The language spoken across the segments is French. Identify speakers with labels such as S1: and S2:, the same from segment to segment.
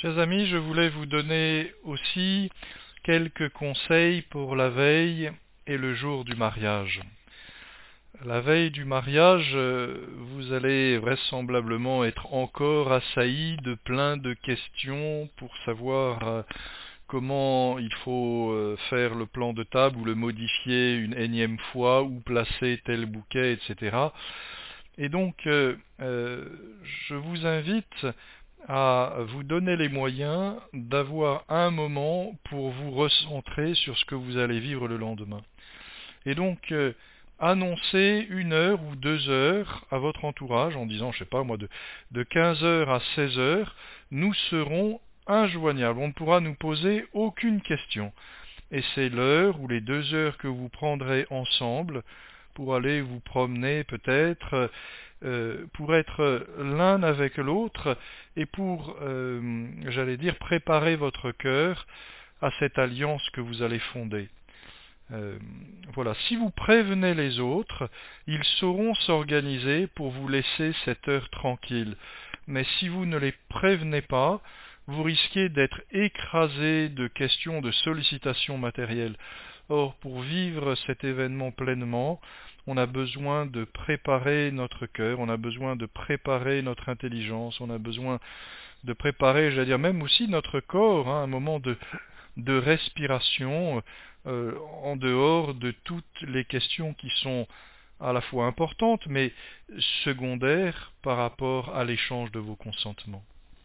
S1: Chers amis, je voulais vous donner aussi quelques conseils pour la veille et le jour du mariage. La veille du mariage, vous allez vraisemblablement être encore assaillis de plein de questions pour savoir comment il faut faire le plan de table ou le modifier une énième fois, où placer tel bouquet, etc. Et donc, je vous invite à vous donner les moyens d'avoir un moment pour vous recentrer sur ce que vous allez vivre le lendemain. Et donc, annoncez 1 heure ou 2 heures à votre entourage en disant, je sais pas moi, de 15 heures à 16 heures, nous serons injoignables. On ne pourra nous poser aucune question. Et c'est l'heure ou les 2 heures que vous prendrez ensemble pour aller vous promener peut-être, pour être l'un avec l'autre et pour, j'allais dire, préparer votre cœur à cette alliance que vous allez fonder. Voilà, si vous prévenez les autres, ils sauront s'organiser pour vous laisser cette heure tranquille. Mais si vous ne les prévenez pas, vous risquez d'être écrasé de questions de sollicitations matérielles. Or, pour vivre cet événement pleinement, on a besoin de préparer notre cœur, on a besoin de préparer notre intelligence, on a besoin de préparer, j'allais dire, même aussi notre corps, un moment de respiration, en dehors de toutes les questions qui sont à la fois importantes, mais secondaires par rapport à l'échange de vos consentements.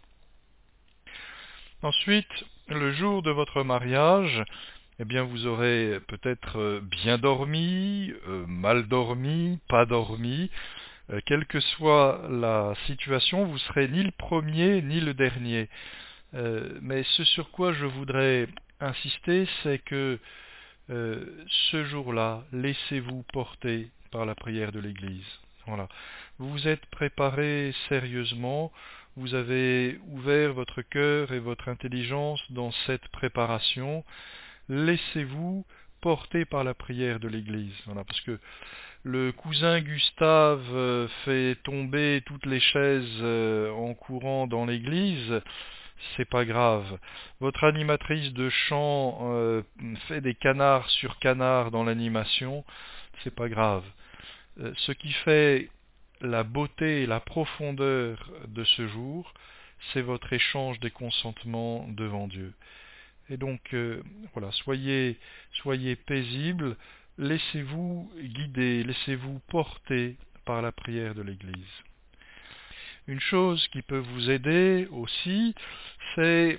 S1: Ensuite, le jour de votre mariage, eh bien, vous aurez peut-être bien dormi, mal dormi, pas dormi. Quelle que soit la situation, vous serez ni le premier ni le dernier. Mais ce sur quoi je voudrais insister, c'est que ce jour-là, laissez-vous porter par la prière de l'Église. Voilà. Vous vous êtes préparé sérieusement, vous avez ouvert votre cœur et votre intelligence dans cette préparation. Laissez-vous porter par la prière de l'Église. Voilà, parce que le cousin Gustave fait tomber toutes les chaises en courant dans l'église, c'est pas grave. Votre animatrice de chant fait des canards sur canards dans l'animation, c'est pas grave. Ce qui fait la beauté et la profondeur de ce jour, c'est votre échange des consentements devant Dieu. Et donc, voilà, soyez paisibles, laissez-vous guider, laissez-vous porter par la prière de l'Église. Une chose qui peut vous aider aussi, c'est,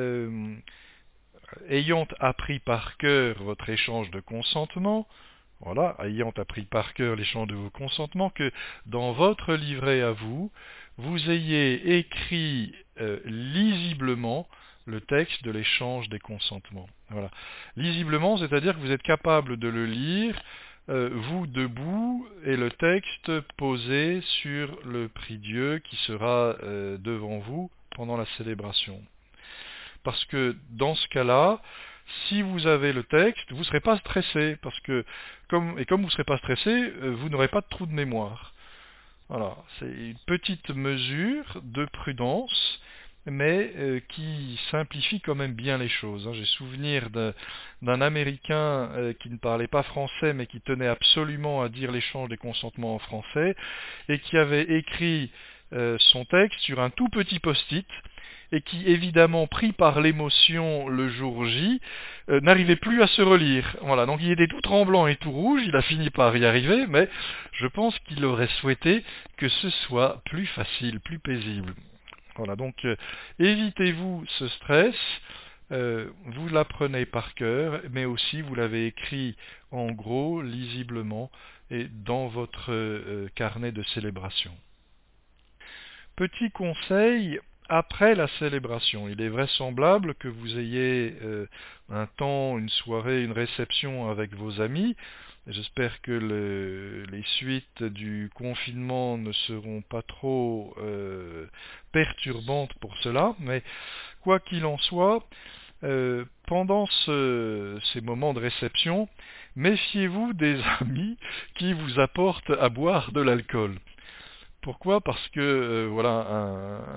S1: ayant appris par cœur votre échange de consentement, voilà, ayant appris par cœur l'échange de vos consentements, que dans votre livret à vous, vous ayez écrit lisiblement le texte de l'échange des consentements. Voilà. Lisiblement, c'est-à-dire que vous êtes capable de le lire, vous debout, et le texte posé sur le prie-Dieu qui sera devant vous pendant la célébration. Parce que dans ce cas-là, si vous avez le texte, vous ne serez pas stressé, parce que comme vous ne serez pas stressé, vous n'aurez pas de trou de mémoire. Voilà, c'est une petite mesure de prudence, mais qui simplifie quand même bien les choses. J'ai souvenir d'un Américain qui ne parlait pas français, mais qui tenait absolument à dire l'échange des consentements en français, et qui avait écrit son texte sur un tout petit post-it, et qui, évidemment, pris par l'émotion le jour J, n'arrivait plus à se relire. Voilà, donc il était tout tremblant et tout rouge, il a fini par y arriver, mais je pense qu'il aurait souhaité que ce soit plus facile, plus paisible. Voilà, donc évitez-vous ce stress, vous l'apprenez par cœur, mais aussi vous l'avez écrit en gros, lisiblement, et dans votre carnet de célébration. Petit conseil, après la célébration, il est vraisemblable que vous ayez un temps, une soirée, une réception avec vos amis. J'espère que les suites du confinement ne seront pas trop perturbantes pour cela, mais quoi qu'il en soit, pendant ces moments de réception, méfiez-vous des amis qui vous apportent à boire de l'alcool. Pourquoi ? Parce que voilà,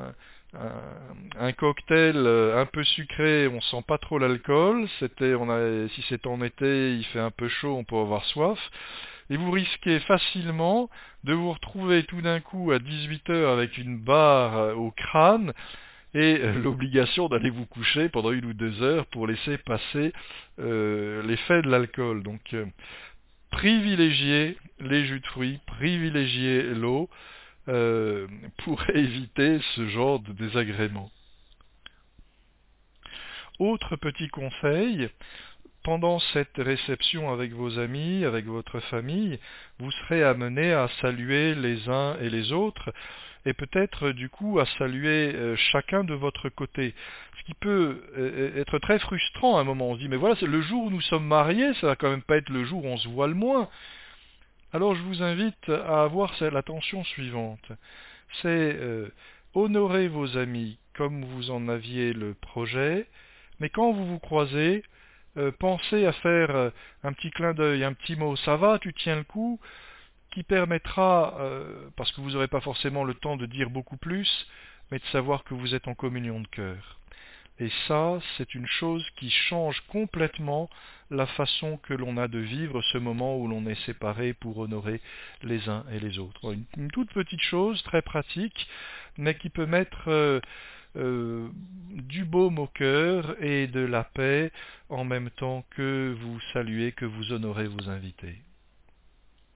S1: un cocktail un peu sucré, on sent pas trop l'alcool. Si c'est en été, il fait un peu chaud, on peut avoir soif. Et vous risquez facilement de vous retrouver tout d'un coup à 18 heures avec une barre au crâne et l'obligation d'aller vous coucher pendant 1 ou 2 heures pour laisser passer l'effet de l'alcool. Donc privilégiez les jus de fruits, privilégiez l'eau pour éviter ce genre de désagrément. Autre petit conseil, pendant cette réception avec vos amis, avec votre famille, vous serez amené à saluer les uns et les autres, et peut-être du coup à saluer chacun de votre côté. Ce qui peut être très frustrant à un moment. On se dit, mais voilà, c'est le jour où nous sommes mariés, ça va quand même pas être le jour où on se voit le moins. Alors je vous invite à avoir l'attention suivante. C'est honorer vos amis comme vous en aviez le projet, mais quand vous vous croisez, pensez à faire un petit clin d'œil, un petit mot, ça va, tu tiens le coup, qui permettra, parce que vous n'aurez pas forcément le temps de dire beaucoup plus, mais de savoir que vous êtes en communion de cœur. Et ça, c'est une chose qui change complètement la façon que l'on a de vivre ce moment où l'on est séparés pour honorer les uns et les autres. Une toute petite chose, très pratique, mais qui peut mettre du baume au cœur et de la paix en même temps que vous saluez, que vous honorez vos invités.